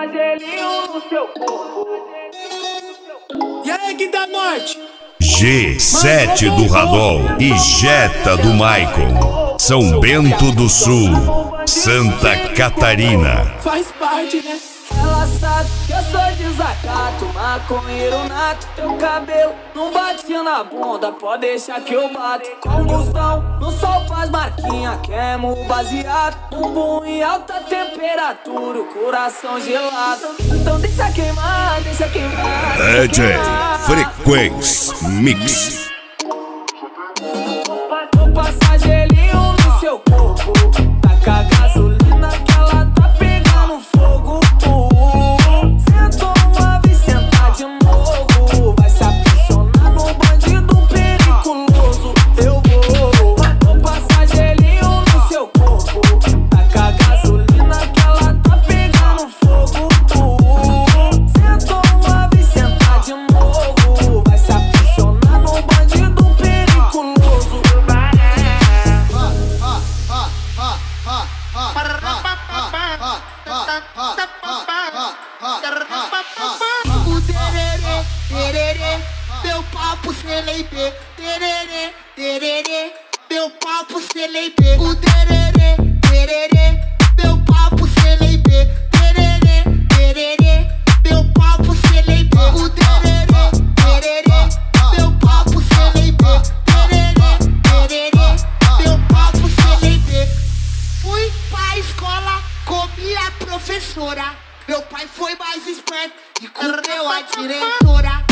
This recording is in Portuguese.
gelinho no seu corpo. E aí, que da norte? G7 do Radol e Jetta do Maicon. São Bento do Sul, Santa Catarina. Faz parte, né? Ela sabe que eu sou desacato, maconheiro nato. Teu cabelo não bate na bunda, pode deixar que eu bato. Combustão, no sol faz marquinha, queimo o baseado. Bumbum em alta temperatura, o coração gelado. Então deixa queimar, deixa queimar. DJ Frequência Mix. Vou passar gelinho no seu corpo, taca a gasolina que ela tá pegando fogo. Sentou uma vez, senta de novo, vai se apaixonar no bandido periculoso. Eu vou passar gelinho no seu corpo, taca a gasolina que ela tá pegando fogo. Sentou uma vez, senta de novo, vai se apaixonar no bandido periculoso. O tererê, tererê, meu papo celeibê. Tererê, tererê, meu papo celeibê. O tererê, tererê, meu papo celeibê. Tererê, tererê, meu papo celeibê. O tererê, tererê, meu papo celeibê. Tererê, tererê, meu papo celeibê. Fui pra escola, comi a professora. Meu pai foi mais esperto e comeu a diretora.